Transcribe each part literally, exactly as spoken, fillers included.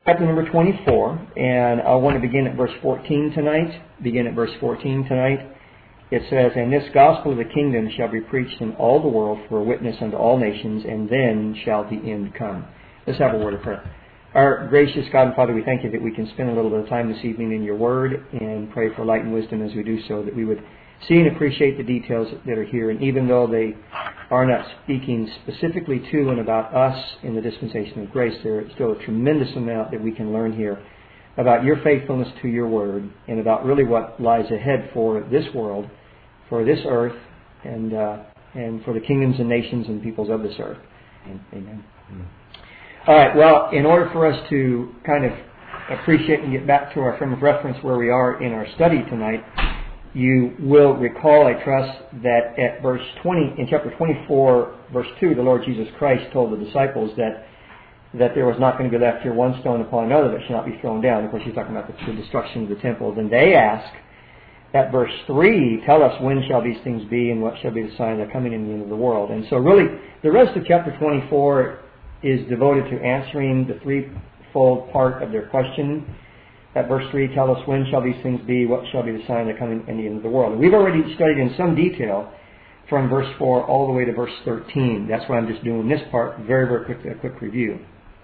Chapter number twenty-four, and I want to begin at verse fourteen tonight. Begin at verse fourteen tonight. It says, "And this gospel of the kingdom shall be preached in all the world for a witness unto all nations, and then shall the end come." Let's have a word of prayer. Our gracious God and Father, we thank you that we can spend a little bit of time this evening in your word and pray for light and wisdom as we do so, that we would see and appreciate the details that are here. And even though they are not speaking specifically to and about us in the dispensation of grace, there is still a tremendous amount that we can learn here about your faithfulness to your word and about really what lies ahead for this world, for this earth, and uh, and for the kingdoms and nations and peoples of this earth. Amen. Amen. All right, well, in order for us to kind of appreciate and get back to our frame of reference where we are in our study tonight, you will recall, I trust, that at verse twenty, in chapter twenty-four, verse two, the Lord Jesus Christ told the disciples that that there was not going to be left here one stone upon another that should not be thrown down. Of course, he's talking about the, the destruction of the temple. Then they ask, at verse three, tell us when shall these things be and what shall be the sign of the coming in the end of the world. And so really, the rest of chapter twenty-four is devoted to answering the threefold part of their question. At verse three, tell us when shall these things be, what shall be the sign of the coming in the end of the world. And we've already studied in some detail from verse four all the way to verse thirteen. That's why I'm just doing this part very, very quickly, a quick review.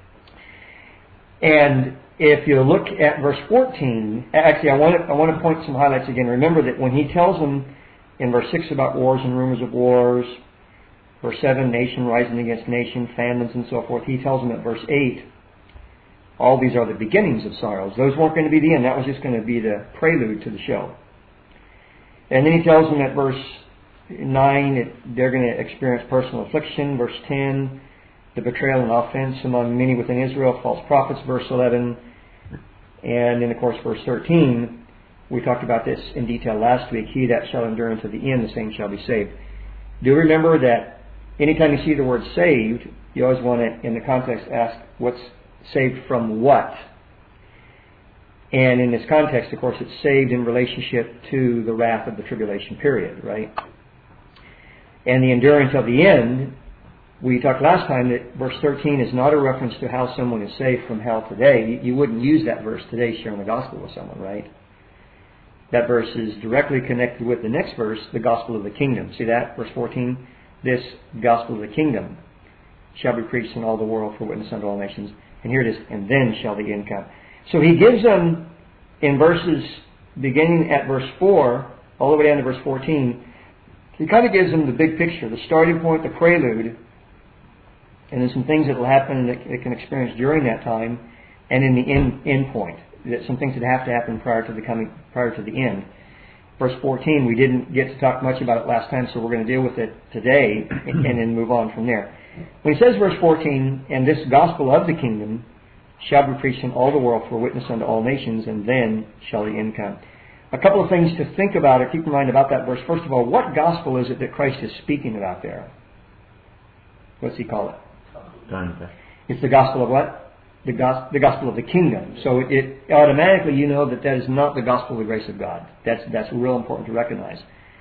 And if you look at verse fourteen, actually I want to, I want to point some highlights again. Remember that when he tells them in verse six about wars and rumors of wars, verse seven, nation rising against nation, famines and so forth, he tells them at verse eight, all these are the beginnings of sorrows. Those weren't going to be the end. That was just going to be the prelude to the show. And then he tells them at verse nine that they're going to experience personal affliction. Verse ten, the betrayal and offense among many within Israel, false prophets. Verse eleven, and then of course verse thirteen, we talked about this in detail last week. He that shall endure unto the end, the same shall be saved. Do remember that anytime you see the word saved, you always want to, in the context, ask what's saved from what? And in this context, of course, it's saved in relationship to the wrath of the tribulation period, right? And the endurance of the end, we talked last time that verse thirteen is not a reference to how someone is saved from hell today. You wouldn't use that verse today sharing the gospel with someone, right? That verse is directly connected with the next verse, the gospel of the kingdom. See that? Verse fourteen, this gospel of the kingdom shall be preached in all the world for witness unto all nations. And here it is, and then shall the end come. So he gives them, in verses beginning at verse four, all the way down to verse fourteen, he kind of gives them the big picture, the starting point, the prelude, and then some things that will happen that they can experience during that time, and in the end, end point, that some things that have to happen prior to the coming, prior to the end. Verse fourteen, we didn't get to talk much about it last time, so we're going to deal with it today and, and then move on from there. When he says, verse fourteen, and this gospel of the kingdom shall be preached in all the world for a witness unto all nations, and then shall the end come. A couple of things to think about or keep in mind about that verse. First of all, what gospel is it that Christ is speaking about there? What's he call it? It's the gospel of what? The, gos- the gospel of the kingdom. So it, it automatically, you know that that is not the gospel of the grace of God. That's that's real important to recognize.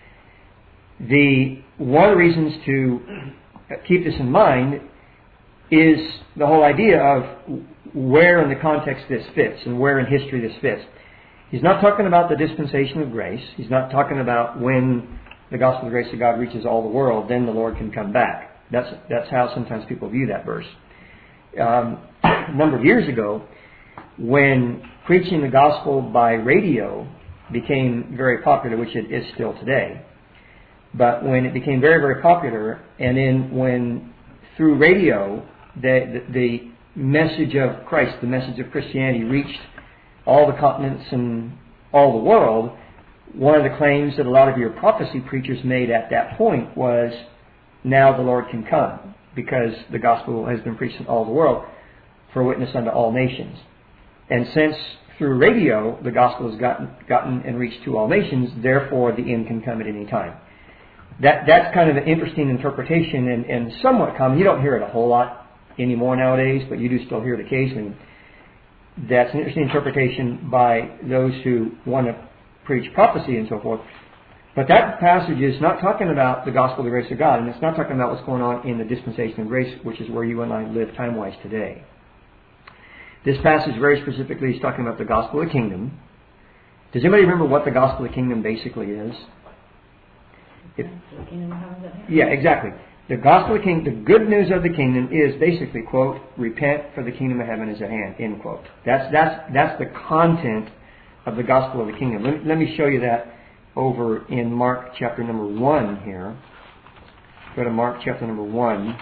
The one of the reasons to keep this in mind is the whole idea of where in the context this fits and where in history this fits. He's not talking about the dispensation of grace. He's not talking about when the gospel of the grace of God reaches all the world, then the Lord can come back. That's that's how sometimes people view that verse. Um, a number of years ago, when preaching the gospel by radio became very popular, which it is still today, but when it became very, very popular, and then when through radio the, the, the message of Christ, the message of Christianity reached all the continents and all the world, one of the claims that a lot of your prophecy preachers made at that point was, now the Lord can come, because the gospel has been preached in all the world for a witness unto all nations. And since through radio the gospel has gotten, gotten and reached to all nations, therefore the end can come at any time. That That's kind of an interesting interpretation and, and somewhat common. You don't hear it a whole lot anymore nowadays, but you do still hear it occasionally. That's an interesting interpretation by those who want to preach prophecy and so forth. But that passage is not talking about the gospel of the grace of God, and it's not talking about what's going on in the dispensation of grace, which is where you and I live time-wise today. This passage very specifically is talking about the gospel of the kingdom. Does anybody remember what the gospel of the kingdom basically is? If, yeah, exactly. The gospel of the kingdom, the good news of the kingdom is basically, quote, repent for the kingdom of heaven is at hand, end quote. That's, that's, that's the content of the gospel of the kingdom. Let me, let me show you that over in Mark chapter number one here. Go to Mark chapter number one.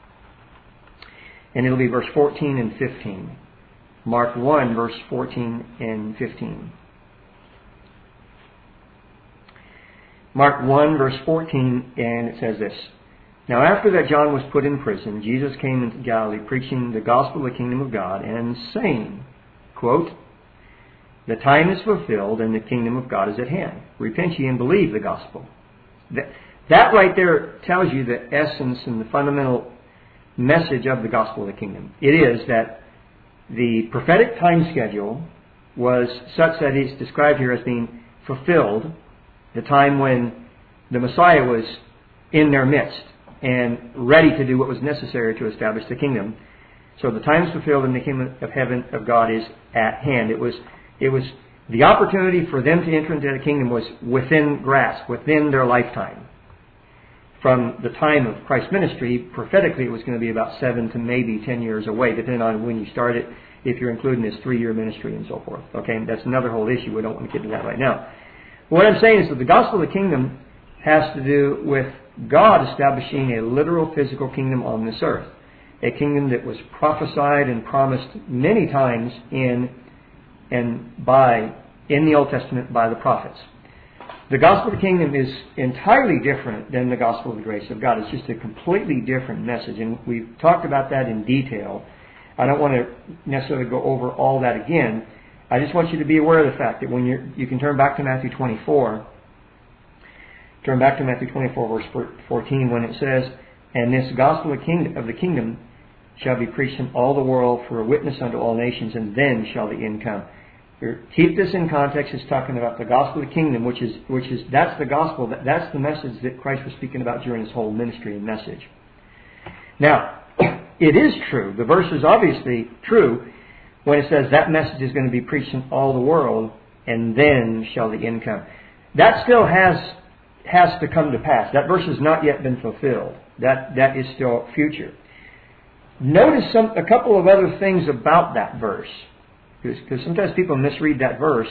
And it'll be verse fourteen and fifteen. Mark one, verse fourteen and fifteen. Mark one, verse fourteen, and it says this. Now after that John was put in prison, Jesus came into Galilee preaching the gospel of the kingdom of God and saying, quote, the time is fulfilled and the kingdom of God is at hand. Repent ye and believe the gospel. That, that right there tells you the essence and the fundamental message of the gospel of the kingdom. It is that the prophetic time schedule was such that it's described here as being fulfilled, the time when the Messiah was in their midst and ready to do what was necessary to establish the kingdom. So the time is fulfilled and the kingdom of heaven of God is at hand. It was It was the opportunity for them to enter into the kingdom was within grasp, within their lifetime. From the time of Christ's ministry, prophetically it was going to be about seven to maybe ten years away, depending on when you start it, if you're including his three-year ministry and so forth. Okay, that's another whole issue. We don't want to get into that right now. What I'm saying is that the gospel of the kingdom has to do with God establishing a literal physical kingdom on this earth. A kingdom that was prophesied and promised many times in and by in the Old Testament by the prophets. The gospel of the kingdom is entirely different than the gospel of the grace of God. It's just a completely different message, and we've talked about that in detail. I don't want to necessarily go over all that again. I just want you to be aware of the fact that when you're, you can turn back to Matthew twenty-four, turn back to Matthew twenty-four, verse fourteen, when it says, and this gospel of the kingdom, of the kingdom shall be preached in all the world for a witness unto all nations, and then shall the end come. Keep this in context. It's talking about the gospel of the kingdom, which is which is that's the gospel. That, that's the message that Christ was speaking about during his whole ministry and message. Now, it is true. The verse is obviously true when it says that message is going to be preached in all the world, and then shall the end come. That still has has to come to pass. That verse has not yet been fulfilled. That that is still future. Notice some a couple of other things about that verse. Because sometimes people misread that verse.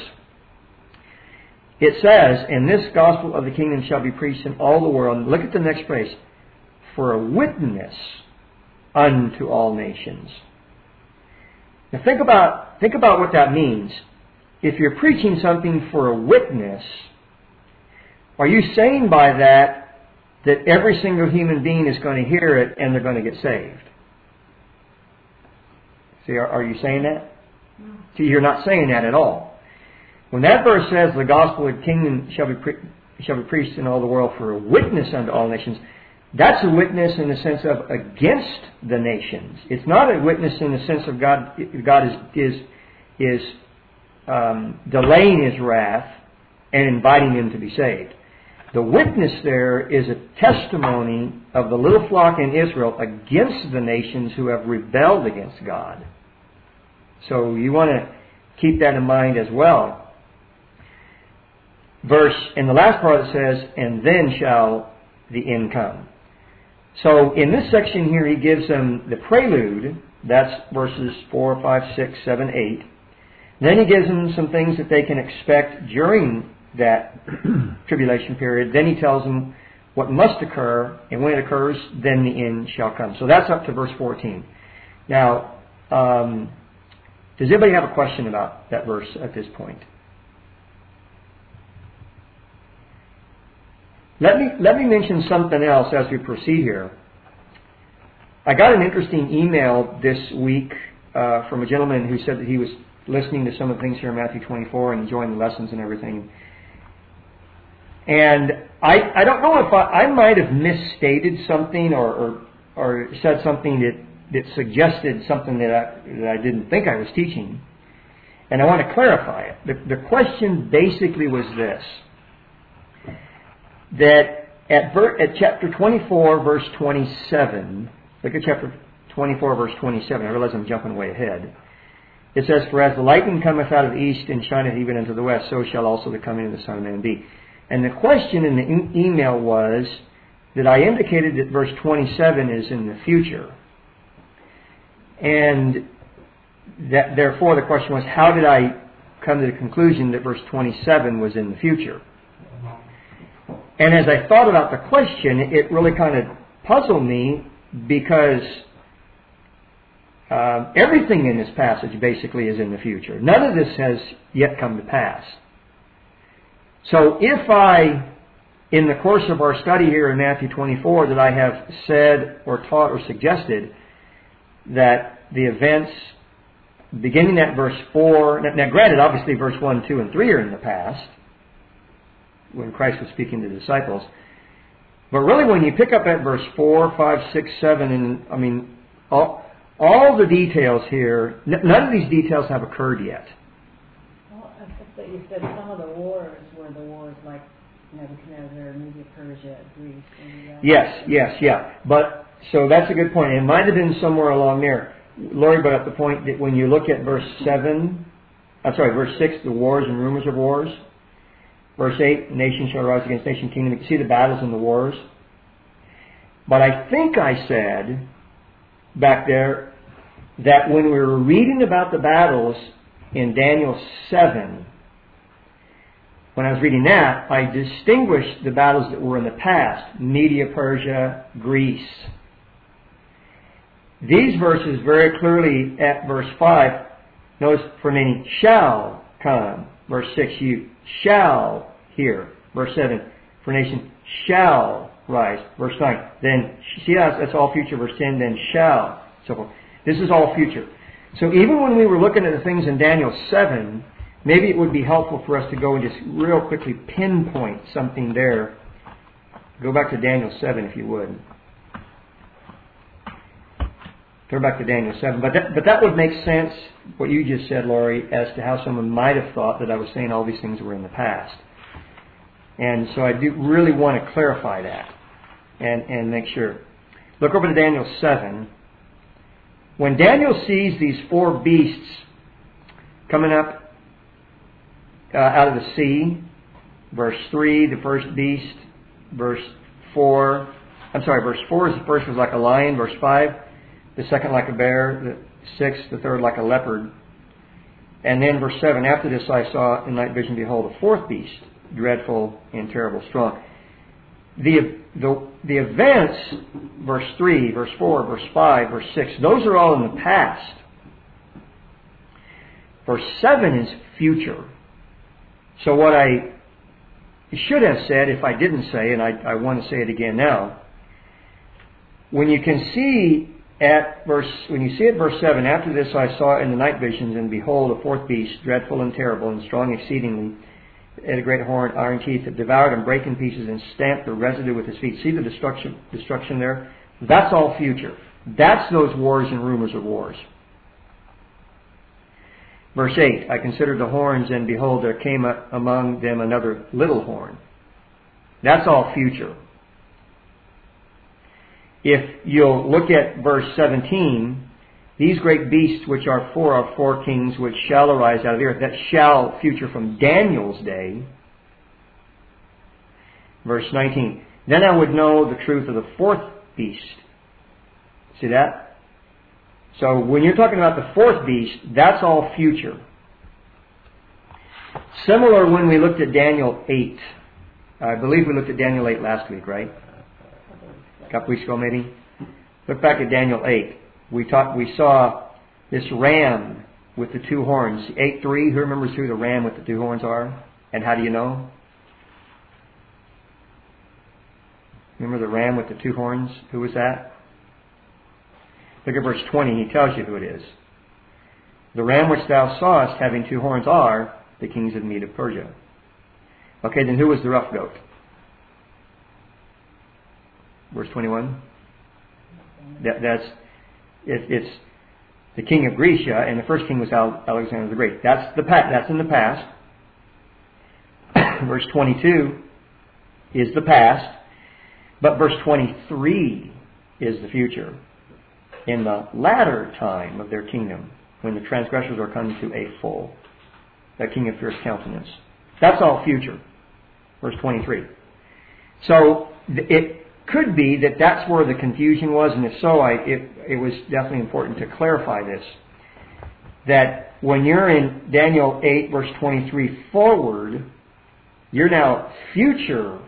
It says, and this gospel of the kingdom shall be preached in all the world. Look at the next phrase. For a witness unto all nations. Now think about, think about what that means. If you're preaching something for a witness, are you saying by that that every single human being is going to hear it and they're going to get saved? See, are, are you saying that? See, you're not saying that at all. When that verse says the gospel of the kingdom shall be pre- shall be preached in all the world for a witness unto all nations, that's a witness in the sense of against the nations. It's not a witness in the sense of God. God is is is um, delaying His wrath and inviting them to be saved. The witness there is a testimony of the little flock in Israel against the nations who have rebelled against God. So you want to keep that in mind as well. Verse, in the last part it says, and then shall the end come. So in this section here he gives them the prelude. That's verses four, five, six, seven, eight. Then he gives them some things that they can expect during that tribulation period. Then he tells them what must occur, and when it occurs, then the end shall come. So that's up to verse fourteen. Now, um, does anybody have a question about that verse at this point? Let me let me mention something else as we proceed here. I got an interesting email this week uh, from a gentleman who said that he was listening to some of the things here in Matthew twenty-four and enjoying the lessons and everything. And I I don't know if I, I might have misstated something or, or or said something that, that suggested something that I that I didn't think I was teaching. And I want to clarify it. The, the question basically was this. That at, ver, at chapter twenty-four, verse twenty-seven, look at chapter twenty-four, verse twenty-seven. I realize I'm jumping way ahead. it says, "For as the lightning cometh out of the east and shineth even unto the west, so shall also the coming of the Son of Man be." And the question in the e- email was that I indicated that verse twenty-seven is in the future. And that, therefore the question was, how did I come to the conclusion that verse twenty-seven was in the future? And as I thought about the question, it really kind of puzzled me, because uh, everything in this passage basically is in the future. None of this has yet come to pass. So if I, in the course of our study here in Matthew twenty-four, that I have said or taught or suggested that the events beginning at verse four, now granted, obviously verse one, two, and three are in the past, when Christ was speaking to the disciples. But really when you pick up at verse four, five, six, seven, and I mean, all, all the details here, n- none of these details have occurred yet. Well, I think that you said some of the wars were the wars like Nebuchadnezzar, Media, Persia, Greece. And, uh, Yes, yes, yeah. But, so that's a good point. It might have been somewhere along there. Laurie brought up the point that when you look at verse seven, I'm sorry, verse six, the wars and rumors of wars. Verse eight, nation shall rise against nation, kingdom. You can see the battles and the wars. But I think I said back there that when we were reading about the battles in Daniel seven, when I was reading that, I distinguished the battles that were in the past: Media, Persia, Greece. These verses very clearly at verse five, notice, "For many shall come." Verse six, "You shall hear." Verse seven, "For nation shall rise." Verse nine, then, see that's, that's all future. Verse ten, "Then shall," so forth. This is all future. So even when we were looking at the things in Daniel seven, maybe it would be helpful for us to go and just real quickly pinpoint something there. Go back to Daniel seven if you would. Turn back to Daniel seven. But that, but that would make sense, what you just said, Laurie, as to how someone might have thought that I was saying all these things were in the past. And so I do really want to clarify that and, and make sure. Look over to Daniel seven. When Daniel sees these four beasts coming up uh, out of the sea, verse three, the first beast, verse four, I'm sorry, verse four is the first was like a lion, verse five, the second like a bear, the sixth, the third like a leopard. And then verse seven, "After this I saw in night vision, behold, a fourth beast, dreadful and terrible, strong." The, the, the events, verse three, verse four, verse five, verse six, those are all in the past. Verse seven is future. So what I should have said, if I didn't say, and I, I want to say it again now, when you can see at verse, when you see at verse seven, "After this I saw in the night visions, and behold, a fourth beast, dreadful and terrible, and strong exceedingly, had a great horn, iron teeth, that devoured and brake in pieces, and stamped the residue with his feet." See the destruction, destruction there? That's all future. That's those wars and rumors of wars. Verse eight, "I considered the horns, and behold, there came among them another little horn." That's all future. If you'll look at verse seventeen, "These great beasts which are four are four kings which shall arise out of the earth." That shall, future from Daniel's day. Verse nineteen, "Then I would know the truth of the fourth beast." See that? So when you're talking about the fourth beast, that's all future. Similar when we looked at Daniel eight. I believe we looked at Daniel eight last week, right? A couple weeks ago maybe. Look back at Daniel eight. We talked, we saw this ram with the two horns. eight three, who remembers who the ram with the two horns are? And how do you know? Remember the ram with the two horns? Who was that? Look at verse twenty. He tells you who it is. "The ram which thou sawest having two horns are the kings of Media, Persia." Okay, then who was the rough goat? Verse twenty-one. That, that's it, it's the king of Grecia, and the first king was Alexander the Great. That's the that's in the past. Verse twenty-two is the past, but verse twenty-three is the future. "In the latter time of their kingdom when the transgressors are come to a full, that king of fierce countenance. That's all future. Verse twenty-three. So it could be that that's where the confusion was, and if so, I, it, it was definitely important to clarify this. That when you're in Daniel eight, verse twenty-three forward, you're now future.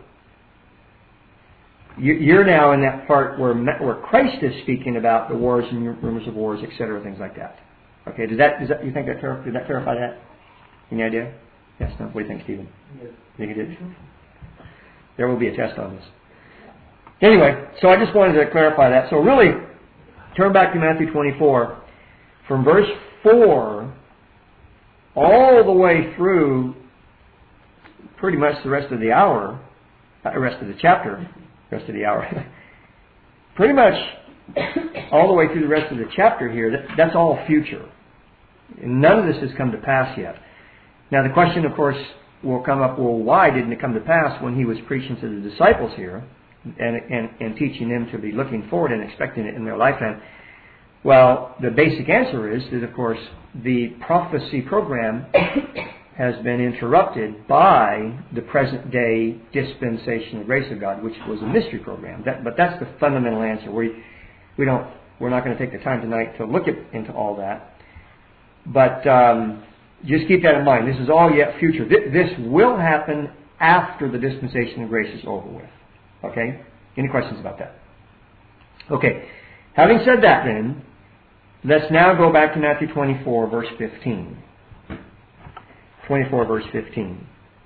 You're now in that part where where Christ is speaking about the wars and rumors of wars, et cetera, things like that. Okay, does that, does that you think that did that clarify that? Any idea? Yes, no. What do you think, Stephen? Yes. Think it did? There will be a test on this. Anyway, so I just wanted to clarify that. So really, turn back to Matthew twenty-four. From verse four all the way through pretty much the rest of the hour, uh, the rest of the chapter, rest of the hour, pretty much all the way through the rest of the chapter here, that, that's all future. And none of this has come to pass yet. Now the question, of course, will come up, well, why didn't it come to pass when he was preaching to the disciples here and, and, and teaching them to be looking forward and expecting it in their lifetime? Well, the basic answer is that, of course, the prophecy program has been interrupted by the present day dispensation of grace of God, which was a mystery program. That, but that's the fundamental answer. We we don't we're not going to take the time tonight to look at, into all that. But um, just keep that in mind. This is all yet future. This, this will happen after the dispensation of grace is over with. Okay? Any questions about that? Okay. Having said that, then, let's now go back to Matthew twenty-four, verse fifteen. twenty-four, verse fifteen.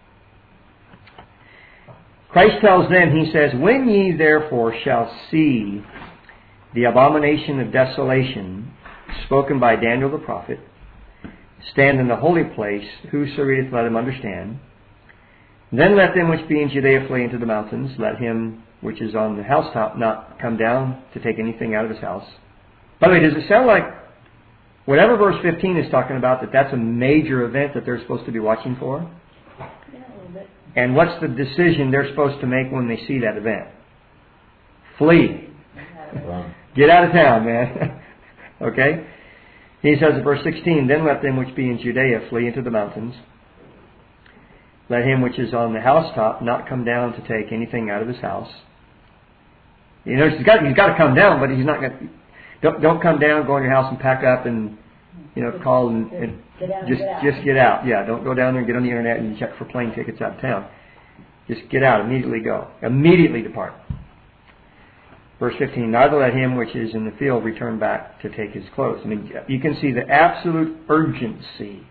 Christ tells them, He says, "When ye therefore shall see the abomination of desolation spoken by Daniel the prophet stand in the holy place, whoso readeth, let him understand. Then let them which be in Judea flee into the mountains. Let him which is on the housetop not come down to take anything out of his house." By the way, does it sound like whatever verse fifteen is talking about, that that's a major event that they're supposed to be watching for? Yeah, a little bit. And what's the decision they're supposed to make when they see that event? Flee. Get out of town, man. Okay? He says in verse sixteen, "Then let them which be in Judea flee into the mountains. Let him which is on the housetop not come down to take anything out of his house." You know, he's got, he's got to come down, but he's not going to... Don't, don't come down, go in your house and pack up and, you know, call and, and get out, just get out. just get out. Yeah, don't go down there and get on the internet and check for plane tickets out of town. Just get out. Immediately go. Immediately depart. Verse fifteen, "Neither let him which is in the field return back to take his clothes." I mean, you can see the absolute urgency.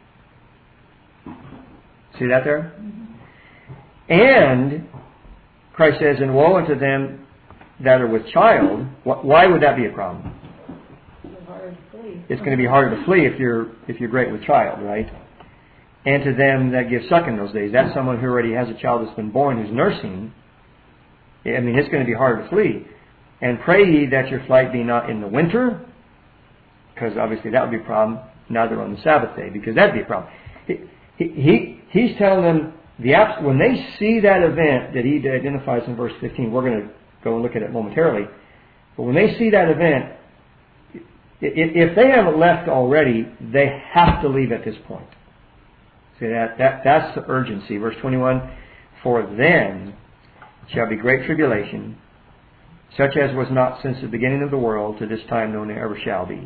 See that there? Mm-hmm. And Christ says, "And woe unto them that are with child." Why would that be a problem? It's going to be harder to flee if you're if you're great with child, right? "And to them that give suck in those days." That's someone who already has a child that's been born who's nursing. I mean, it's going to be harder to flee. "And pray ye that your flight be not in the winter," because obviously that would be a problem. "Neither on the Sabbath day," because that'd be a problem. He, he he's telling them the when they see that event that he identifies in verse fifteen. We're going to go and look at it momentarily. But when they see that event, if they haven't left already, they have to leave at this point. See that, that that's the urgency. Verse twenty-one, "For then shall be great tribulation, such as was not since the beginning of the world to this time, no never shall be."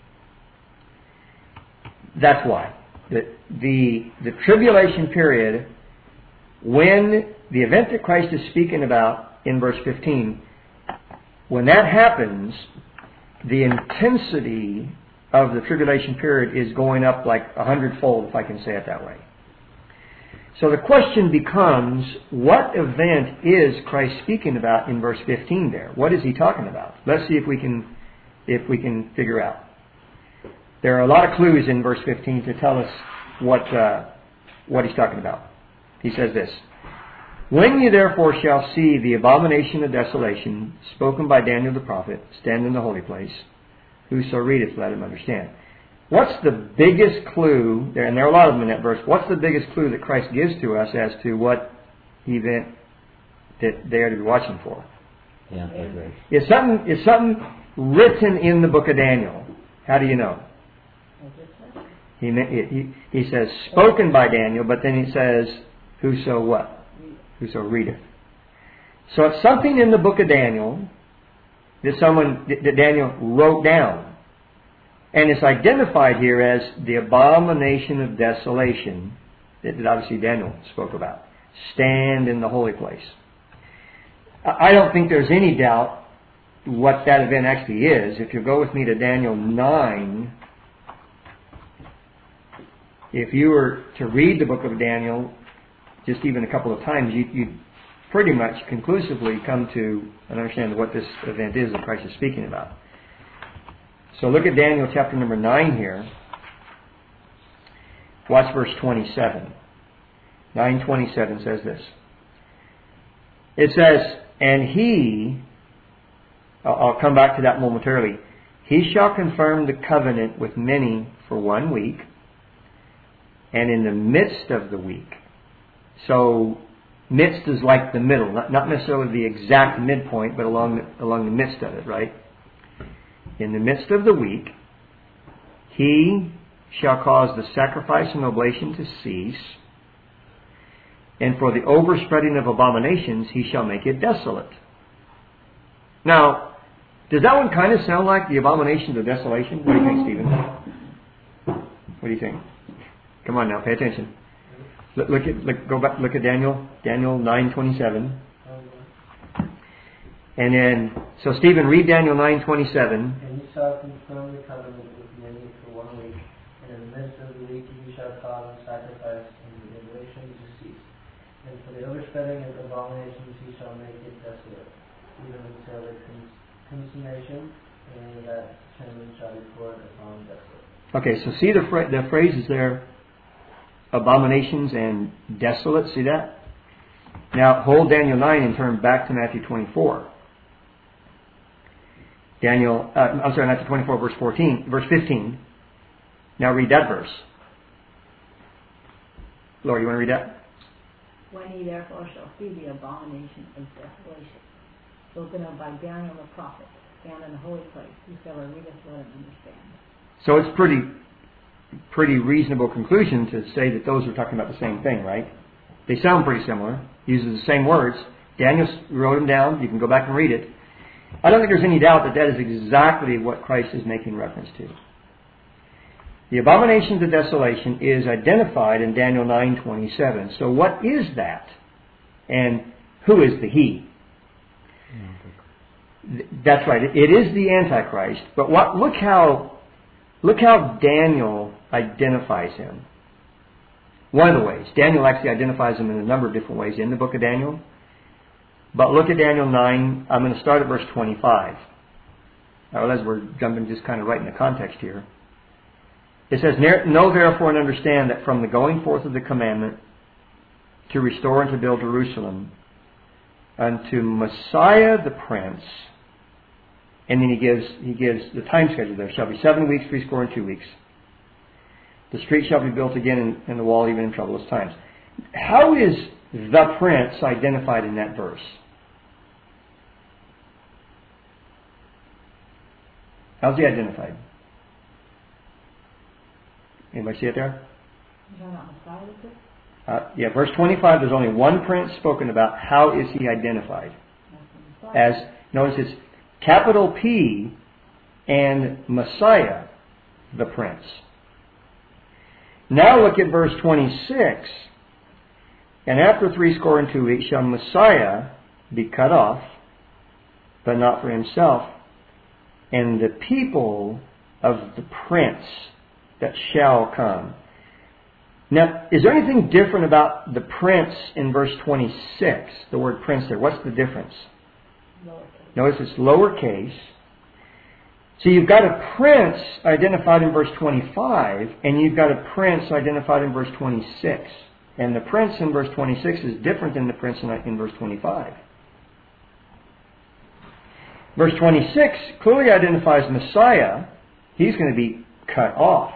That's why. The, the, the tribulation period, when the event that Christ is speaking about in verse fifteen, when that happens, the intensity of the tribulation period is going up like a hundredfold, if I can say it that way. So the question becomes, what event is Christ speaking about in verse fifteen there? What is he talking about? Let's see if we can if we can figure out. There are a lot of clues in verse fifteen to tell us what uh, what he's talking about. He says this, "When ye therefore shall see the abomination of desolation spoken by Daniel the prophet stand in the holy place, whoso readeth, let him understand." What's the biggest clue there? And there are a lot of them in that verse. What's the biggest clue that Christ gives to us as to what event that they are to be watching for? Yeah, right. Is something is something written in the book of Daniel? How do you know? He, he, he says, spoken by Daniel, but then he says, whoso what? Whoso readeth. So it's something in the book of Daniel that someone, that Daniel wrote down. And it's identified here as the abomination of desolation that, that obviously Daniel spoke about. Stand in the holy place. I don't think there's any doubt what that event actually is. If you go with me to Daniel nine, if you were to read the book of Daniel just even a couple of times, you, you'd pretty much conclusively come to an understanding of what this event is that Christ is speaking about. So look at Daniel chapter number nine here. Watch verse twenty-seven. nine twenty-seven says this. It says, and he, I'll come back to that momentarily, he shall confirm the covenant with many for one week, and in the midst of the week. So, midst is like the middle, not, not necessarily the exact midpoint, but along the, along the midst of it, right? In the midst of the week, he shall cause the sacrifice and oblation to cease, and for the overspreading of abominations he shall make it desolate. Now, does that one kind of sound like the abominations of desolation? What do you think, Stephen? What do you think? Come on now, pay attention. Look, look at look, go back. Look at Daniel, Daniel nine twenty-seven, and then so Stephen, read Daniel nine twenty-seven. And he shall confirm the covenant with many for one week, and in the midst of the week he shall cause the sacrifice and the oblation to cease, and for the overspreading of abominations he shall make it desolate, even until the cons- consummation, and that judgment shall be poured upon desolate. Okay, so see the fra- the phrases there. Abominations and desolate, see that? Now hold Daniel nine and turn back to Matthew twenty-four. Daniel, uh, I'm sorry, Matthew twenty-four, verse fourteen, verse fifteen. Now read that verse. Laura, you want to read that? When ye therefore shall see the abomination of desolation, spoken of by Daniel the prophet, stand in the holy place, whosoever readeth, let him understand. So it's pretty... pretty reasonable conclusion to say that those are talking about the same thing, right? They sound pretty similar. Uses the same words. Daniel wrote them down. You can go back and read it. I don't think there's any doubt that that is exactly what Christ is making reference to. The abominations of desolation is identified in Daniel nine twenty-seven. So what is that? And who is the he? That's right. It is the Antichrist. But what? Look how Look how Daniel identifies him. One of the ways. Daniel actually identifies him in a number of different ways in the book of Daniel. But look at Daniel nine. I'm going to start at verse twenty-five. Now, as we're jumping just kind of right in the context here. It says, know therefore and understand that from the going forth of the commandment to restore and to build Jerusalem unto Messiah the Prince. And then he gives he gives the time schedule there. Shall be seven weeks, three score and two weeks. The street shall be built again, and, and the wall even in troublous times. How is the Prince identified in that verse? How's he identified? Anybody see it there? Uh, yeah, verse twenty-five, there's only one prince spoken about. How is he identified? As, notice it's capital P and Messiah, the Prince. Now look at verse twenty-six. And after three score and two weeks shall Messiah be cut off, but not for himself, and the people of the Prince that shall come. Now, is there anything different about the Prince in verse twenty-six? The word Prince there. What's the difference? Notice it's lowercase. So you've got a prince identified in verse twenty-five, and you've got a prince identified in verse twenty-six. And the prince in verse twenty-six is different than the prince in, in verse twenty-five. Verse twenty-six clearly identifies Messiah. He's going to be cut off,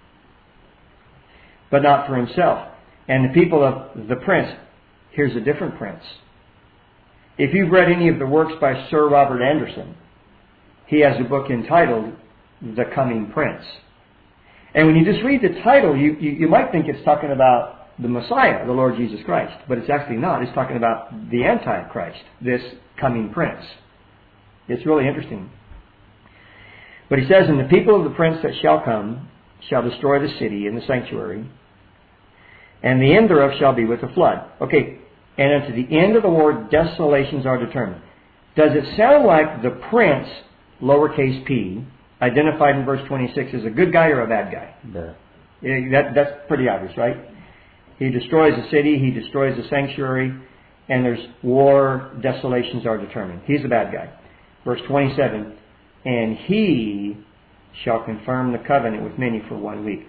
but not for himself. And the people of the prince, here's a different prince. If you've read any of the works by Sir Robert Anderson, he has a book entitled The Coming Prince. And when you just read the title, you, you, you might think it's talking about the Messiah, the Lord Jesus Christ. But it's actually not. It's talking about the Antichrist, this coming prince. It's really interesting. But he says, and the people of the prince that shall come shall destroy the city and the sanctuary, and the end thereof shall be with a flood. Okay, and unto the end of the war desolations are determined. Does it sound like the prince, lowercase p, identified in verse twenty-six, as a good guy or a bad guy? Yeah. Yeah, that, that's pretty obvious, right? He destroys the city, he destroys the sanctuary, and there's war, desolations are determined. He's the bad guy. Verse twenty-seven, and he shall confirm the covenant with many for one week.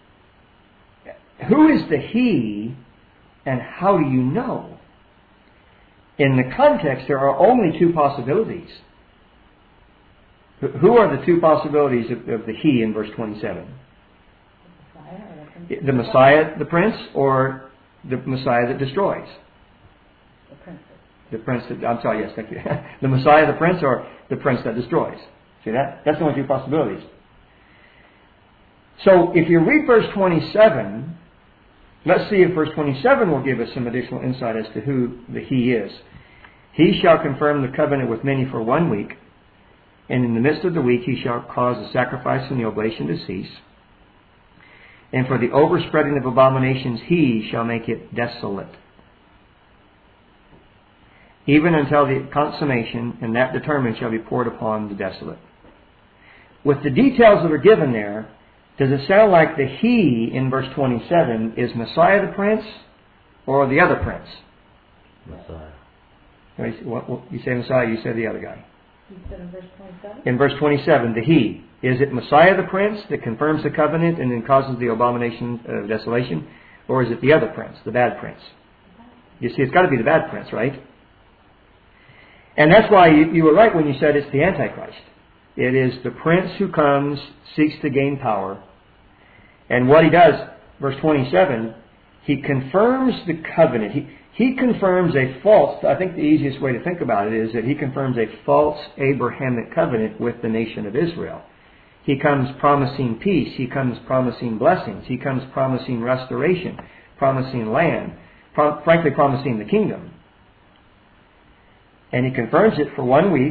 Who is the he, and how do you know? In the context, there are only two possibilities. Who are the two possibilities of, of the he in verse twenty-seven? The Messiah, the prince, or the Messiah that destroys? The prince. The prince that, I'm sorry, yes, thank you. The Messiah, the prince, or the prince that destroys? See that? That's the only two possibilities. So if you read verse twenty-seven, let's see if verse twenty-seven will give us some additional insight as to who the he is. He shall confirm the covenant with many for one week, and in the midst of the week he shall cause the sacrifice and the oblation to cease. And for the overspreading of abominations he shall make it desolate, even until the consummation, and that determined shall be poured upon the desolate. With the details that are given there, does it sound like the he in verse twenty-seven is Messiah the prince or the other prince? Messiah. You say Messiah, you say the other guy. You said in verse twenty-seven? In verse twenty-seven, the he. Is it Messiah the prince that confirms the covenant and then causes the abomination of desolation? Or is it the other prince, the bad prince? You see, it's got to be the bad prince, right? And that's why you, you were right when you said it's the Antichrist. It is the prince who comes, seeks to gain power. And what he does, verse twenty-seven, he confirms the covenant. He, he confirms a false, I think the easiest way to think about it is that he confirms a false Abrahamic covenant with the nation of Israel. He comes promising peace. He comes promising blessings. He comes promising restoration, promising land, pro- frankly promising the kingdom. And he confirms it for one week.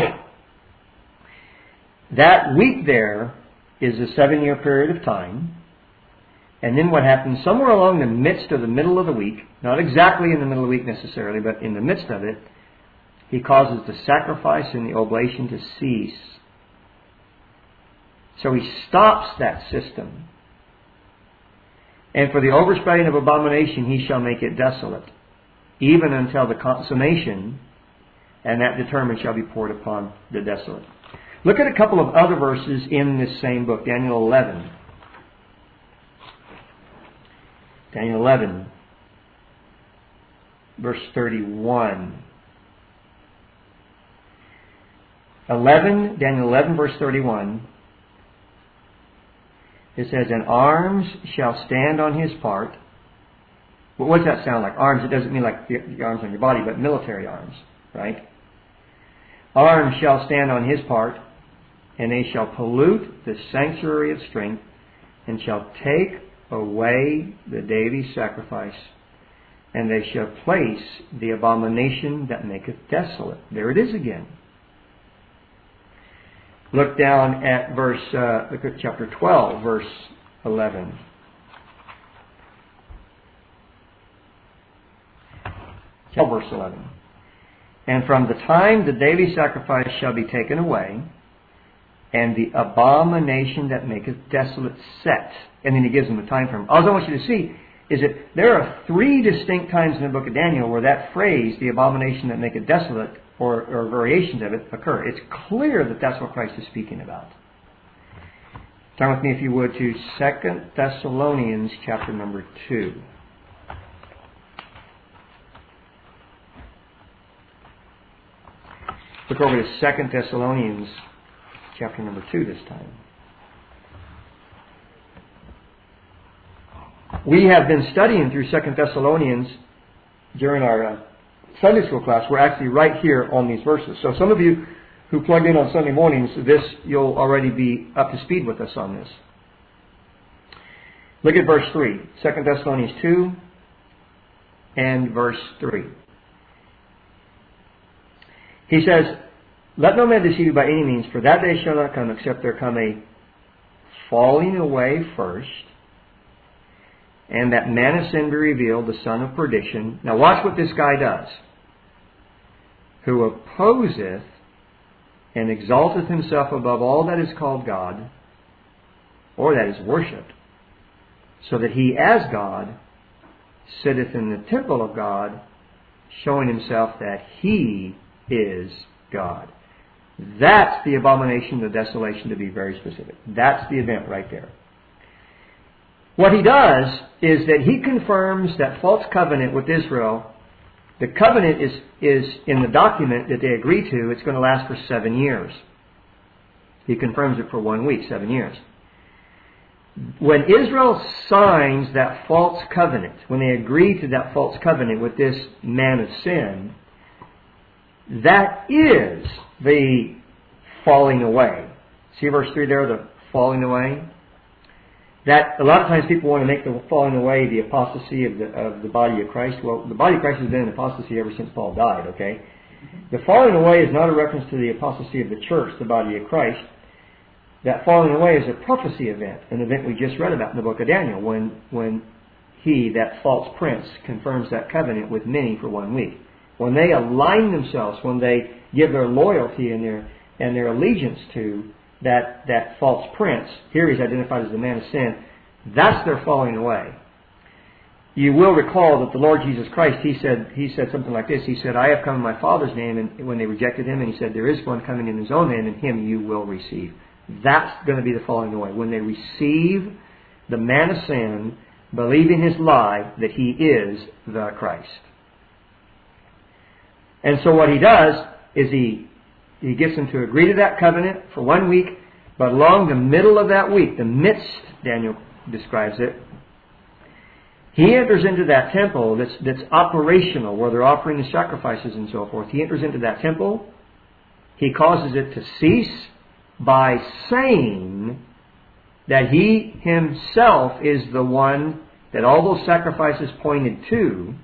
That week there is a seven-year period of time. And then what happens, somewhere along the midst of the middle of the week, not exactly in the middle of the week necessarily, but in the midst of it, he causes the sacrifice and the oblation to cease. So he stops that system. And for the overspreading of abomination, he shall make it desolate, even until the consummation, and that determined shall be poured upon the desolate. Look at a couple of other verses in this same book, Daniel eleven. Daniel eleven, verse thirty-one. eleven, Daniel eleven, verse thirty-one. It says, and arms shall stand on his part. Well, what does that sound like? Arms, it doesn't mean like the, the arms on your body, but military arms, right? Arms shall stand on his part, and they shall pollute the sanctuary of strength, and shall take away the daily sacrifice, and they shall place the abomination that maketh desolate. There it is again. Look down at verse, uh, look at chapter twelve, verse eleven. twelve, verse eleven. And from the time the daily sacrifice shall be taken away, and the abomination that maketh desolate set. And then he gives them a time frame. All I want you to see is that there are three distinct times in the book of Daniel where that phrase, the abomination that maketh desolate, or, or variations of it, occur. It's clear that that's what Christ is speaking about. Turn with me, if you would, to Second Thessalonians chapter number two. Look over to Second Thessalonians chapter number two this time. We have been studying through Second Thessalonians during our uh, Sunday school class. We're actually right here on these verses. So some of you who plugged in on Sunday mornings, this you'll already be up to speed with us on this. Look at verse three. Second Thessalonians two and verse three. He says, let no man deceive you by any means, for that day shall not come except there come a falling away first, and that man of sin be revealed, the son of perdition. Now watch what this guy does. Who opposeth and exalteth himself above all that is called God, or that is worshipped, so that he as God sitteth in the temple of God, showing himself that he is God. That's the abomination of desolation, to be very specific. That's the event right there. What he does is that he confirms that false covenant with Israel. The covenant is, is in the document that they agree to. It's going to last for seven years. He confirms it for one week, seven years. When Israel signs that false covenant, when they agree to that false covenant with this man of sin, that is the falling away. See verse three there, the falling away? That a lot of times people want to make the falling away the apostasy of the of the body of Christ. Well, the body of Christ has been in apostasy ever since Paul died, okay? The falling away is not a reference to the apostasy of the church, the body of Christ. That falling away is a prophecy event, an event we just read about in the book of Daniel, when when he, that false prince, confirms that covenant with many for one week. When they align themselves, when they give their loyalty and their and their allegiance to that that false prince, here he's identified as the man of sin, that's their falling away. You will recall that the Lord Jesus Christ, he said he said something like this. He said, I have come in my Father's name, and when they rejected him, and he said, there is one coming in his own name, and him you will receive. That's going to be the falling away. When they receive the man of sin, believing his lie that he is the Christ. And so what he does is he he gets them to agree to that covenant for one week, but along the middle of that week, the midst, Daniel describes it, he enters into that temple that's that's operational, where they're offering the sacrifices and so forth. He enters into that temple. He causes it to cease by saying that he himself is the one that all those sacrifices pointed to.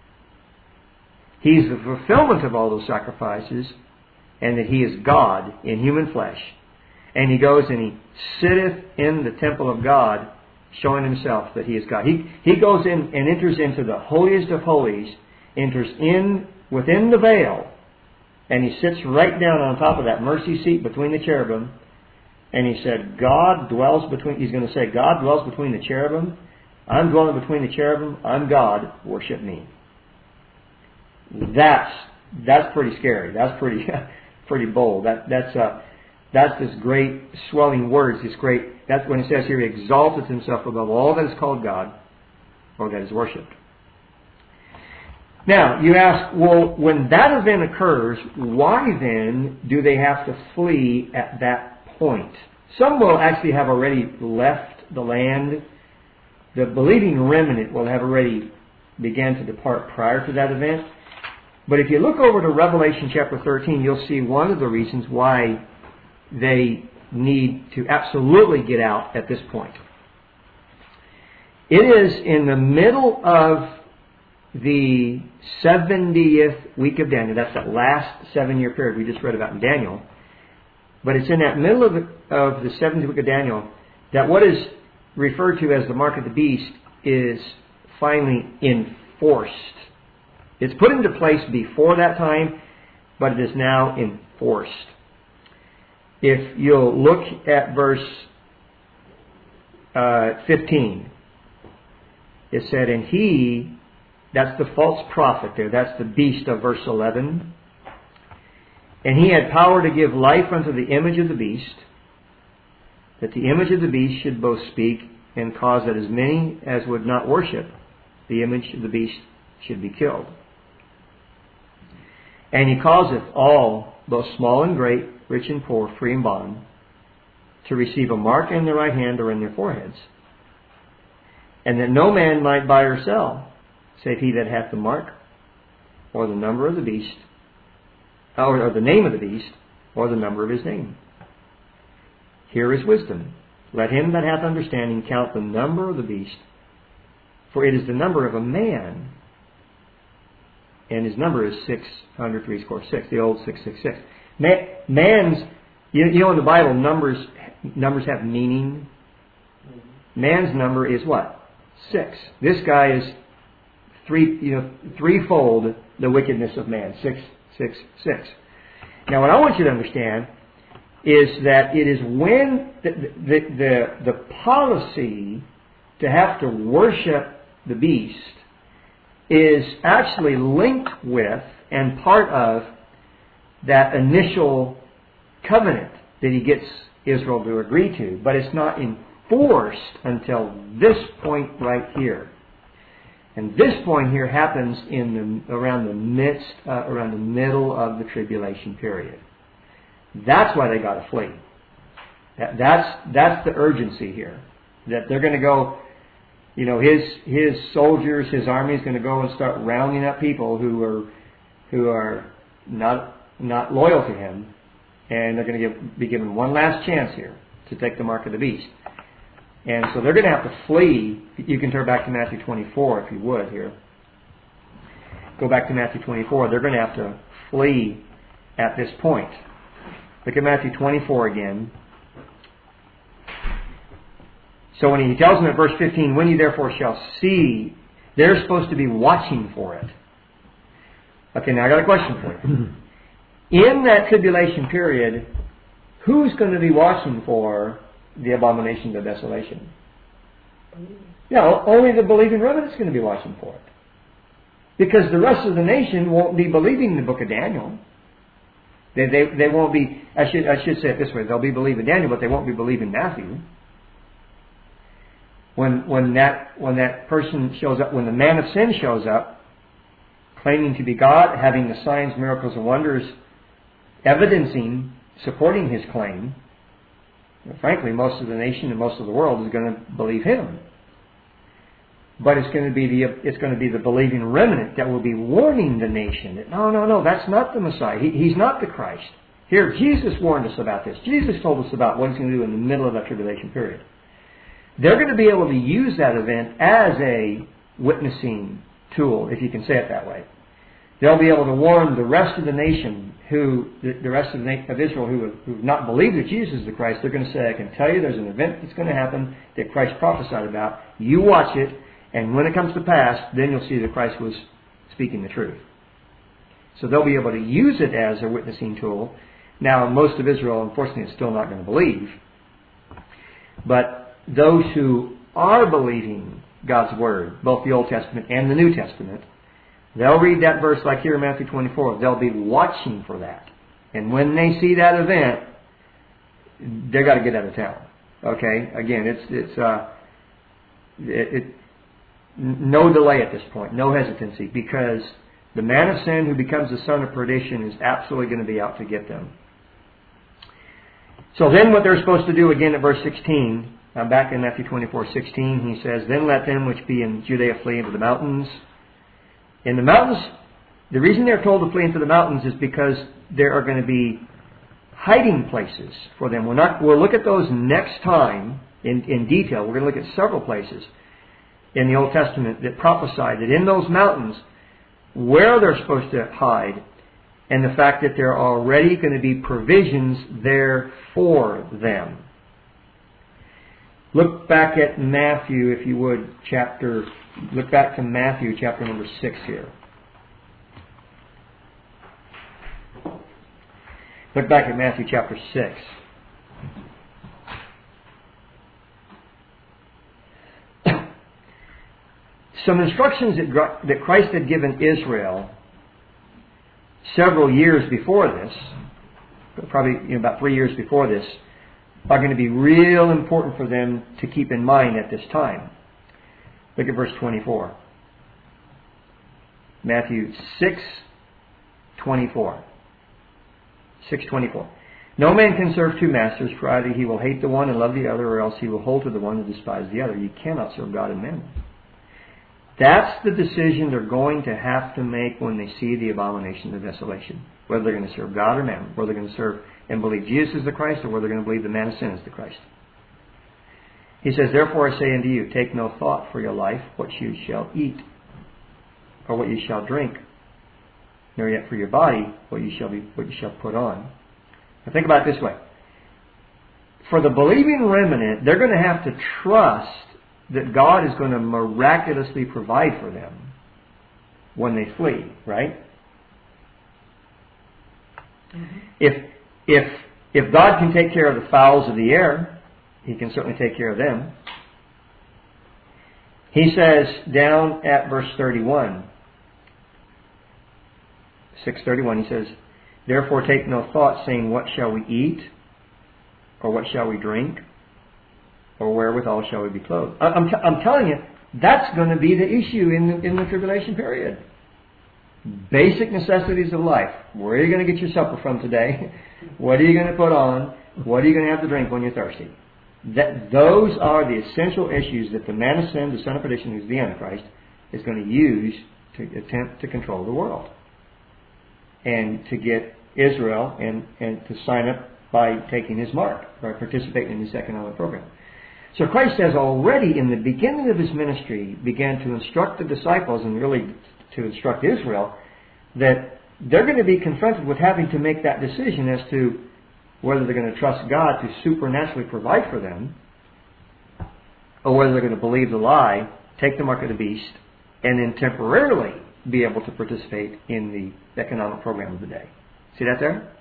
He's the fulfillment of all those sacrifices, and that he is God in human flesh. And he goes and he sitteth in the temple of God, showing himself that he is God. He, he goes in and enters into the holiest of holies, enters in within the veil, and he sits right down on top of that mercy seat between the cherubim. And he said, God dwells between, he's going to say, God dwells between the cherubim. I'm dwelling between the cherubim. I'm God. Worship me. That's that's pretty scary. That's pretty pretty bold. That that's uh that's this great swelling words. This great. That's when it says here, he exalteth himself above all that is called God, or that is worshipped. Now you ask, well, when that event occurs, why then do they have to flee at that point? Some will actually have already left the land. The believing remnant will have already began to depart prior to that event. But if you look over to Revelation chapter thirteen, you'll see one of the reasons why they need to absolutely get out at this point. It is in the middle of the seventieth week of Daniel. That's that last seven-year period we just read about in Daniel. But it's in that middle of the, of the seventieth week of Daniel that what is referred to as the mark of the beast is finally enforced. It's put into place before that time, but it is now enforced. If you'll look at verse uh, fifteen, it said, and he, that's the false prophet there, that's the beast of verse eleven, and he had power to give life unto the image of the beast, that the image of the beast should both speak and cause that as many as would not worship the image of the beast should be killed. And he causeth all, both small and great, rich and poor, free and bond, to receive a mark in their right hand or in their foreheads, and that no man might buy or sell, save he that hath the mark, or the number of the beast, or, or the name of the beast, or the number of his name. Here is wisdom. Let him that hath understanding count the number of the beast, for it is the number of a man, and his number is six hundred three score six, the old six six six. Man, man's, you, you know in the Bible, numbers numbers have meaning. Man's number is what? Six. This guy is three, you know, threefold the wickedness of man. Six, six, six. Now, what I want you to understand is that it is when the the the, the policy to have to worship the beast is actually linked with and part of that initial covenant that he gets Israel to agree to, but it's not enforced until this point right here. And this point here happens in the, around the midst, uh, around the middle of the tribulation period. That's why they got to flee. That, that's that's the urgency here. That they're going to go, you know, his his soldiers, his army is going to go and start rounding up people who are who are not not loyal to him, and they're going to give, be given one last chance here to take the mark of the beast. And so they're going to have to flee. You can turn back to Matthew twenty-four if you would here. Go back to Matthew twenty-four. They're going to have to flee at this point. Look at Matthew twenty-four again. So when he tells them at verse fifteen, when you therefore shall see, they're supposed to be watching for it. Okay, now I got a question for you. In that tribulation period, who's going to be watching for the abomination of desolation? Yeah, only the believing remnant is going to be watching for it. Because the rest of the nation won't be believing the book of Daniel. They, they, they won't be, I should, I should say it this way, they'll be believing Daniel, but they won't be believing Matthew. When, when that, when that person shows up, when the man of sin shows up, claiming to be God, having the signs, miracles, and wonders evidencing, supporting his claim, frankly, most of the nation and most of the world is going to believe him. But it's going to be the it's going to be the believing remnant that will be warning the nation that no, no, no, that's not the Messiah. He, he's not the Christ. Here, Jesus warned us about this. Jesus told us about what he's going to do in the middle of that tribulation period. They're going to be able to use that event as a witnessing tool, if you can say it that way. They'll be able to warn the rest of the nation, who the, the rest of, the, of Israel who have, who have not believed that Jesus is the Christ. They're going to say, I can tell you there's an event that's going to happen that Christ prophesied about. You watch it, and when it comes to pass, then you'll see that Christ was speaking the truth. So they'll be able to use it as a witnessing tool. Now, most of Israel, unfortunately, is still not going to believe. But those who are believing God's Word, both the Old Testament and the New Testament, they'll read that verse like here in Matthew twenty-four. They'll be watching for that. And when they see that event, they've got to get out of town. Okay? Again, it's it's uh, it, it no delay at this point, no hesitancy, because the man of sin who becomes the son of perdition is absolutely going to be out to get them. So then what they're supposed to do again at verse sixteen, uh, back in Matthew twenty-four sixteen, he says, then let them which be in Judea flee into the mountains. In the mountains, the reason they're told to flee into the mountains is because there are going to be hiding places for them. We're not, we'll look at those next time in, in detail. We're going to look at several places in the Old Testament that prophesy that in those mountains, where they're supposed to hide, and the fact that there are already going to be provisions there for them. Look back at Matthew, if you would, chapter... Look back to Matthew chapter number six here. Look back at Matthew chapter six. Some instructions that Christ had given Israel several years before this, probably you know, about three years before this, are going to be real important for them to keep in mind at this time. Look at verse twenty-four. Matthew six twenty-four. six twenty-four. No man can serve two masters, for either he will hate the one and love the other, or else he will hold to the one and despise the other. You cannot serve God and mammon. That's the decision they're going to have to make when they see the abomination of desolation. Whether they're going to serve God or mammon. Whether they're going to serve and believe Jesus is the Christ, or whether they're going to believe the man of sin is the Christ. He says, therefore I say unto you, take no thought for your life, what you shall eat, or what you shall drink, nor yet for your body, what you shall be, what you shall put on. Now think about it this way. For the believing remnant, they're going to have to trust that God is going to miraculously provide for them when they flee, right? Mm-hmm. If if if God can take care of the fowls of the air, He can certainly take care of them. He says down at verse thirty-one, six thirty-one, he says, therefore take no thought, saying, what shall we eat? Or what shall we drink? Or wherewithal shall we be clothed? I'm, t- I'm telling you, that's going to be the issue in the, in the tribulation period. Basic necessities of life. Where are you going to get your supper from today? What are you going to put on? What are you going to have to drink when you're thirsty? That those are the essential issues that the man of sin, the son of perdition, who's the Antichrist, is going to use to attempt to control the world. And to get Israel and, and to sign up by taking his mark, by participating in this economic program. So Christ has already, in the beginning of his ministry, began to instruct the disciples, and really to instruct Israel, that they're going to be confronted with having to make that decision as to whether they're going to trust God to supernaturally provide for them, or whether they're going to believe the lie, take the mark of the beast, and then temporarily be able to participate in the economic program of the day. See that there?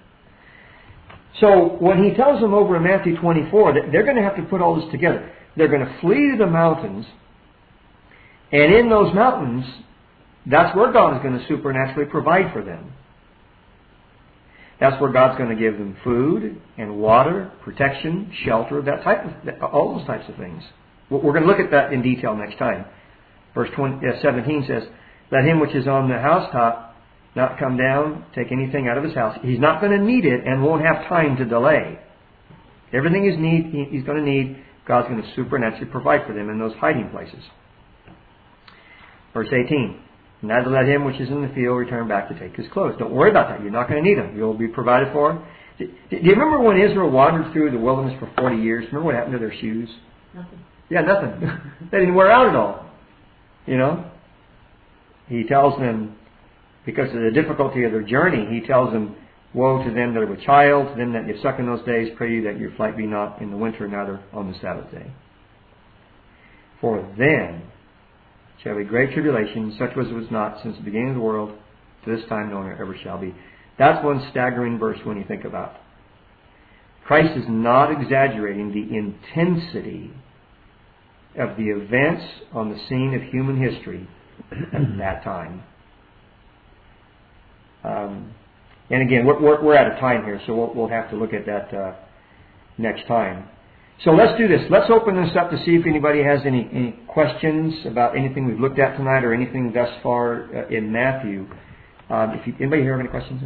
So when he tells them over in Matthew twenty-four that they're going to have to put all this together, they're going to flee to the mountains, and in those mountains, that's where God is going to supernaturally provide for them. That's where God's going to give them food and water, protection, shelter, that type of, all those types of things. We're going to look at that in detail next time. Verse seventeen says, let him which is on the housetop not come down, take anything out of his house. He's not going to need it and won't have time to delay. Everything he's, need, he's going to need, God's going to supernaturally provide for them in those hiding places. Verse eighteen, neither let him which is in the field return back to take his clothes. Don't worry about that. You're not going to need them. You'll be provided for. Do you remember when Israel wandered through the wilderness for forty years? Remember what happened to their shoes? Nothing. Yeah, nothing. They didn't wear out at all. You know? He tells them, because of the difficulty of their journey, he tells them, woe to them that are with child, to them that you suck in those days, pray you that your flight be not in the winter, neither on the Sabbath day. For then shall be great tribulation, such as was not since the beginning of the world, to this time nor ever shall be. That's one staggering verse when you think about it. Christ is not exaggerating the intensity of the events on the scene of human history at that time. Um, and again, we're, we're, we're out of time here, so we'll, we'll have to look at that uh, next time. So let's do this. Let's open this up to see if anybody has any, any questions about anything we've looked at tonight or anything thus far uh, in Matthew. Um, if you, anybody here have any questions?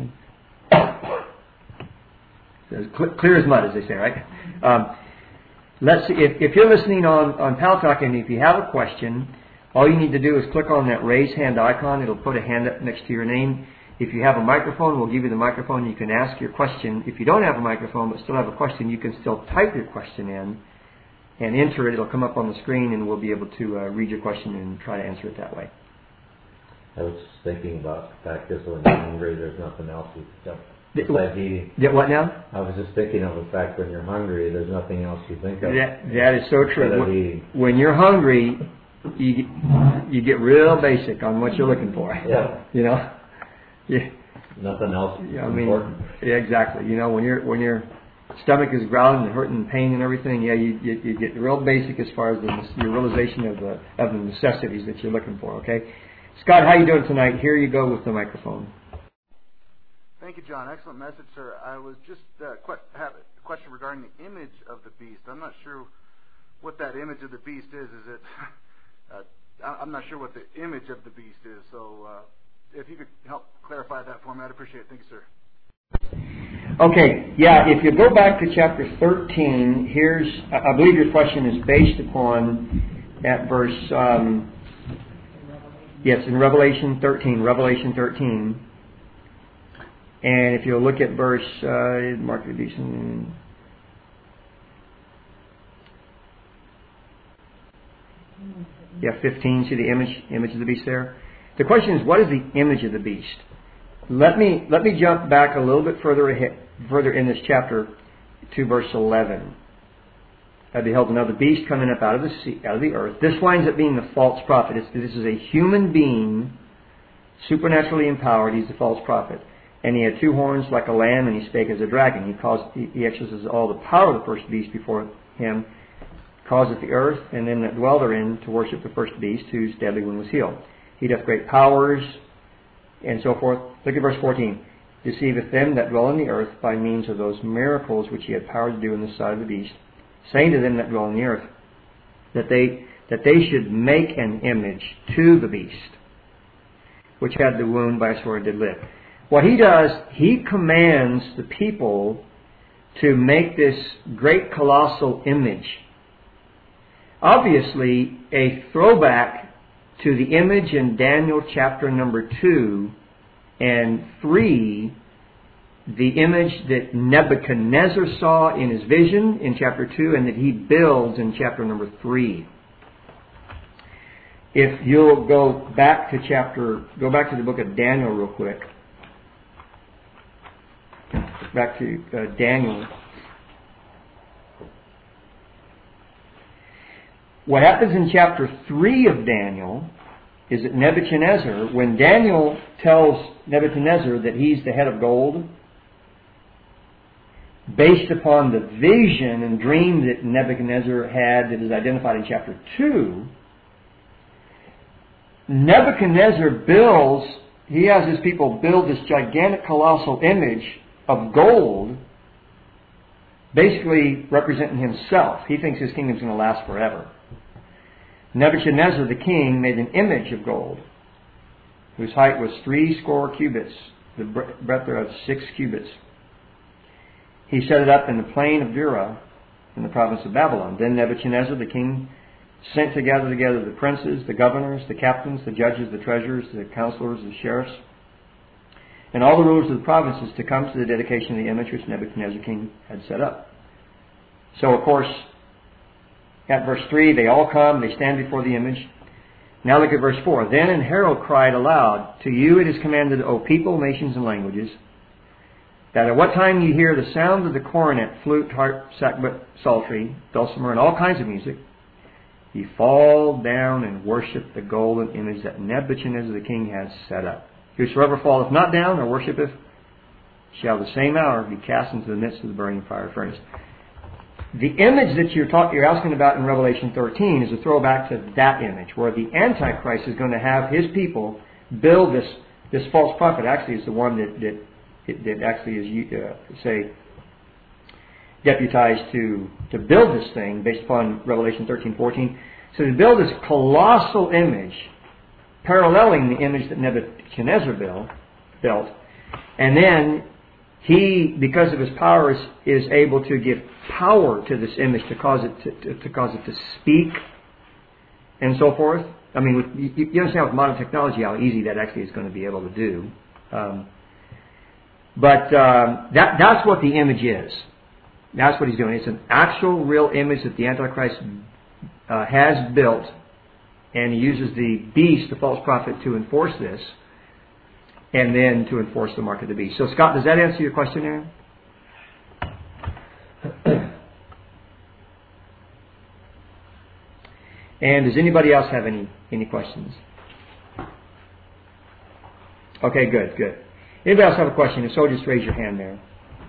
It's clear as mud, as they say, right? Um, let's see. If, if you're listening on, on Paltalk and if you have a question, all you need to do is click on that raise hand icon. It'll put a hand up next to your name. If you have a microphone, we'll give you the microphone. You can ask your question. If you don't have a microphone but still have a question, you can still type your question in and enter it. It'll come up on the screen and we'll be able to uh, read your question and try to answer it that way. I was thinking about the fact that when you're hungry, there's nothing else you can think of besides eating. Did what now? I was just thinking of the fact when you're hungry, there's nothing else you think of. That, that is so true. When, when you're hungry, you, you get real basic on what you're looking for. Yeah. You know? Yeah. Nothing else Yeah, I mean, important. Yeah, exactly. You know, when your when your stomach is growling and hurting and pain and everything, yeah, you, you you get real basic as far as the, your realization of the of the necessities that you're looking for. Okay, Scott, how you doing tonight? Here you go with the microphone. Thank you, John. Excellent message, sir. I was just uh, que- have a question regarding the image of the beast. I'm not sure what that image of the beast is. Is it? uh, I'm not sure what the image of the beast is. So. Uh, If you could help clarify that for me, I'd appreciate it. Thank you, sir. Okay, yeah, if you go back to chapter thirteen, here's, I believe your question is based upon that verse, um, yes, in Revelation thirteen, Revelation thirteen. And if you'll look at verse, uh, Mark the beast, Yeah, fifteen. See the image image of the beast there? The question is, what is the image of the beast? Let me let me jump back a little bit further ahead, further in this chapter to verse eleven. I beheld another beast coming up out of the sea, out of the earth. This winds up being the false prophet. It's, this is a human being, supernaturally empowered. He's the false prophet. And he had two horns like a lamb, and he spake as a dragon. He caused, he, he exercises all the power of the first beast before him, causeth the earth, and them that dwell therein, to worship the first beast, whose deadly wound was healed. He doth great powers, and so forth. Look at verse fourteen. Deceiveth them that dwell in the earth by means of those miracles which he had power to do in the sight of the beast, saying to them that dwell in the earth, that they that they should make an image to the beast, which had the wound by a sword did live. What he does, he commands the people to make this great colossal image. Obviously, a throwback to the image in Daniel chapter number two and three, the image that Nebuchadnezzar saw in his vision in chapter two and that he builds in chapter number three. If you'll go back to chapter, go back to the book of Daniel real quick. Back to uh, Daniel. What happens in chapter three of Daniel is that Nebuchadnezzar, when Daniel tells Nebuchadnezzar that he's the head of gold, based upon the vision and dream that Nebuchadnezzar had that is identified in chapter two, Nebuchadnezzar builds, he has his people build this gigantic colossal image of gold, basically representing himself. He thinks his kingdom's going to last forever. Nebuchadnezzar the king made an image of gold, whose height was three score cubits, the breadth thereof six cubits. He set it up in the plain of Dura, in the province of Babylon. Then Nebuchadnezzar the king sent to gather together the princes, the governors, the captains, the judges, the treasurers, the counselors, the sheriffs, and all the rulers of the provinces to come to the dedication of the image which Nebuchadnezzar king had set up. So, of course, at verse three, they all come, they stand before the image. Now look at verse four. Then an herald cried aloud, To you it is commanded, O people, nations, and languages, that at what time you hear the sound of the cornet, flute, harp, sackbut, psaltery, dulcimer, and all kinds of music, ye fall down and worship the golden image that Nebuchadnezzar the king has set up. Whosoever falleth not down or worshipeth shall the same hour be cast into the midst of the burning fire furnace. The image that you're, talk, you're asking about in Revelation thirteen is a throwback to that image, where the Antichrist is going to have his people build this this false prophet. Actually, is the one that that, that actually is, uh, say, deputized to, to build this thing based upon Revelation thirteen fourteen. So to build this colossal image, paralleling the image that Nebuchadnezzar built, built, and then he, because of his powers, is able to give power to this image to cause it to, to, to cause it to speak, and so forth. I mean, with, you, you understand with modern technology how easy that actually is going to be able to do. Um, but um, that that's what the image is. That's what he's doing. It's an actual, real image that the Antichrist uh, has built, and he uses the beast, the false prophet, to enforce this, and then to enforce the mark of the beast. So, Scott, does that answer your question there? And does anybody else have any, any questions? Okay, good, good. Anybody else have a question? If so, just raise your hand there.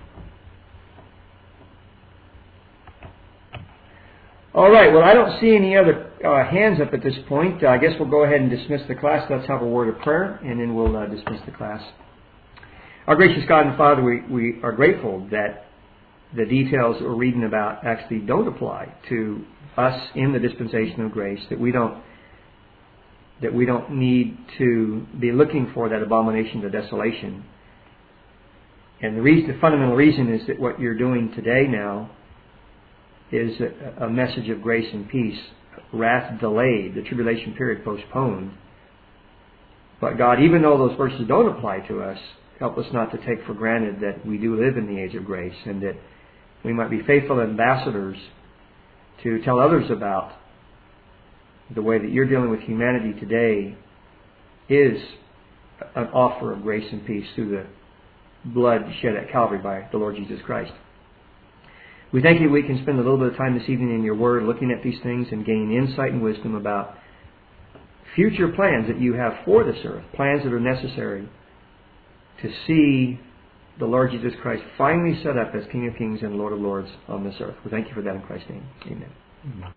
All right, well, I don't see any other uh, hands up at this point. Uh, I guess we'll go ahead and dismiss the class. Let's have a word of prayer, and then we'll uh, dismiss the class. Our gracious God and Father, we, we are grateful that the details that we're reading about actually don't apply to us in the dispensation of grace, that we don't that we don't need to be looking for that abomination to desolation. And the reason, the fundamental reason is that what you're doing today now is a, a message of grace and peace, wrath delayed, the tribulation period postponed. But God, even though those verses don't apply to us, help us not to take for granted that we do live in the age of grace, and that we might be faithful ambassadors to tell others about the way that you're dealing with humanity today is an offer of grace and peace through the blood shed at Calvary by the Lord Jesus Christ. We thank you we can spend a little bit of time this evening in your Word looking at these things and gaining insight and wisdom about future plans that you have for this earth, plans that are necessary to see the Lord Jesus Christ finally set up as King of Kings and Lord of Lords on this earth. We thank you for that in Christ's name. Amen.